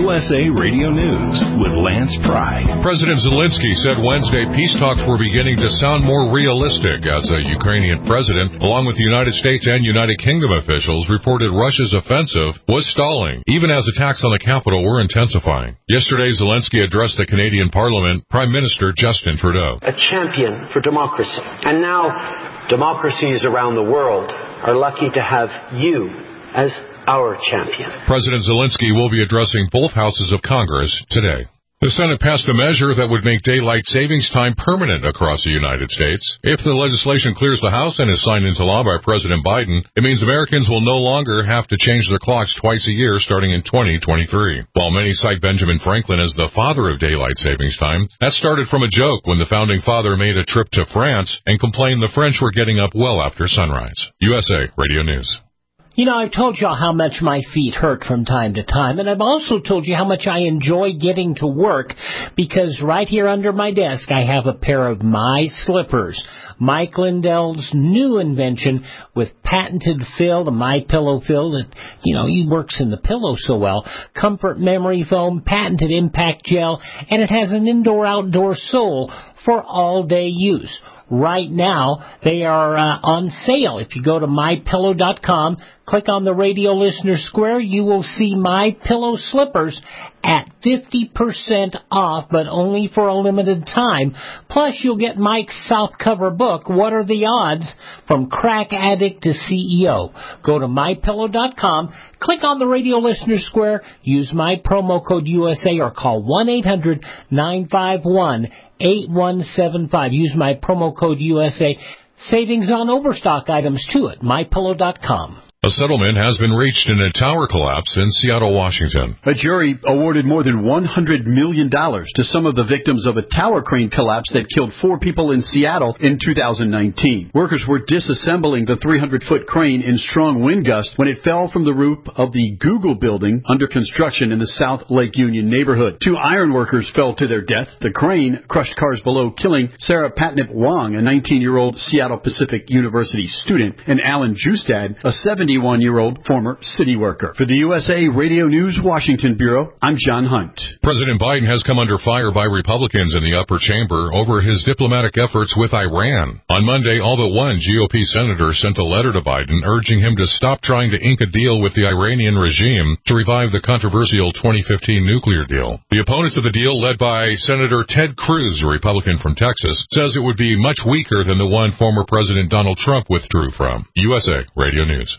USA Radio News with Lance Pry. President Zelensky said Wednesday peace talks were beginning to sound more realistic as the Ukrainian president, along with the United States and United Kingdom officials, reported Russia's offensive was stalling, even as attacks on the capital were intensifying. Yesterday, Zelensky addressed the Canadian Parliament, Prime Minister Justin Trudeau. A champion for democracy. And now, democracies around the world are lucky to have you as our champion. President Zelensky will be addressing both houses of Congress today. The Senate passed a measure that would make daylight savings time permanent across the United States. If the legislation clears the House and is signed into law by President Biden, it means Americans will no longer have to change their clocks twice a year starting in 2023. While many cite Benjamin Franklin as the father of daylight savings time, that started from a joke when the founding father made a trip to France and complained the French were getting up well after sunrise. USA Radio News. You know, I've told you how much my feet hurt from time to time, and I've also told you how much I enjoy getting to work, because right here under my desk I have a pair of my slippers. Mike Lindell's new invention with patented fill, the MyPillow fill that, he works in the pillow so well, comfort memory foam, patented impact gel, and it has an indoor-outdoor sole for all-day use. Right now, they are on sale. If you go to MyPillow.com, click on the radio listener square, you will see MyPillow slippers at 50% off, but only for a limited time. Plus, you'll get Mike's softcover book, What Are the Odds? From Crack Addict to CEO. Go to MyPillow.com, click on the radio listener square, use my promo code USA, or call 1-800-951-8175. Use my promo code USA. Savings on overstock items, too, at MyPillow.com. A settlement has been reached in a tower collapse in Seattle, Washington. A jury awarded more than $100 million to some of the victims of a tower crane collapse that killed 4 people in Seattle in 2019. Workers were disassembling the 300-foot crane in strong wind gusts when it fell from the roof of the Google building under construction in the South Lake Union neighborhood. 2 iron workers fell to their death. The crane crushed cars below, killing Sarah Patnip Wong, a 19-year-old Seattle Pacific University student, and Alan Justad, a 71-year-old former city worker. For the USA Radio News Washington Bureau, I'm John Hunt. President Biden has come under fire by Republicans in the upper chamber over his diplomatic efforts with Iran. On Monday, all but one GOP senator sent a letter to Biden urging him to stop trying to ink a deal with the Iranian regime to revive the controversial 2015 nuclear deal. The opponents of the deal, led by Senator Ted Cruz, a Republican from Texas, says it would be much weaker than the one former President Donald Trump withdrew from. USA Radio News.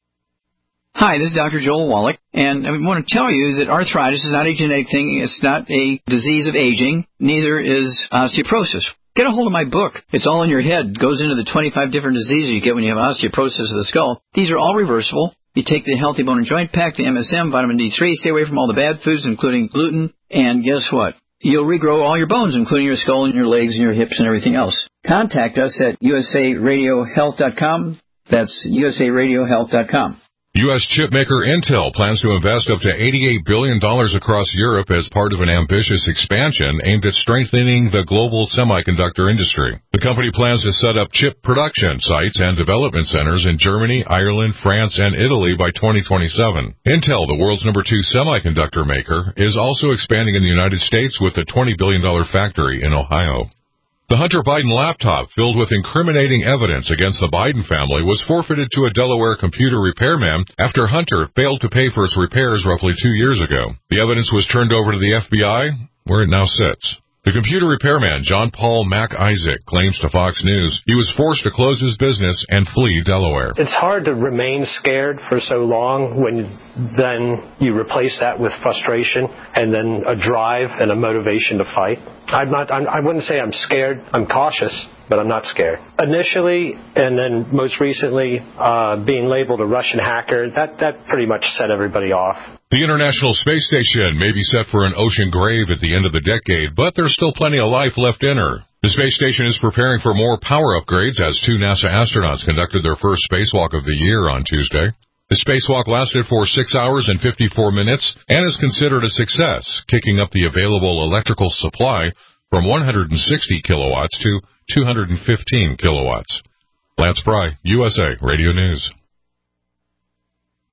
Hi, this is Dr. Joel Wallach, and I want to tell you that arthritis is not a genetic thing. It's not a disease of aging. Neither is osteoporosis. Get a hold of my book. It's all in your head. It goes into the 25 different diseases you get when you have osteoporosis of the skull. These are all reversible. You take the Healthy Bone and Joint Pack, the MSM, vitamin D3, stay away from all the bad foods, including gluten, and guess what? You'll regrow all your bones, including your skull and your legs and your hips and everything else. Contact us at usaradiohealth.com. That's usaradiohealth.com. U.S. chipmaker Intel plans to invest up to $88 billion across Europe as part of an ambitious expansion aimed at strengthening the global semiconductor industry. The company plans to set up chip production sites and development centers in Germany, Ireland, France, and Italy by 2027. Intel, the world's #2 semiconductor maker, is also expanding in the United States with a $20 billion factory in Ohio. The Hunter Biden laptop, filled with incriminating evidence against the Biden family, was forfeited to a Delaware computer repairman after Hunter failed to pay for its repairs roughly 2 years ago. The evidence was turned over to the FBI, where it now sits. The computer repairman, John Paul Mac Isaac, claims to Fox News he was forced to close his business and flee Delaware. It's hard to remain scared for so long when then you replace that with frustration and then a drive and a motivation to fight. I wouldn't say I'm scared. I'm cautious, but I'm not scared. Initially, and then most recently, being labeled a Russian hacker, that pretty much set everybody off. The International Space Station may be set for an ocean grave at the end of the decade, but there's still plenty of life left in her. The space station is preparing for more power upgrades as 2 NASA astronauts conducted their first spacewalk of the year on Tuesday. The spacewalk lasted for 6 hours and 54 minutes and is considered a success, kicking up the available electrical supply from 160 kilowatts to 215 kilowatts. Lance Pry, USA Radio News.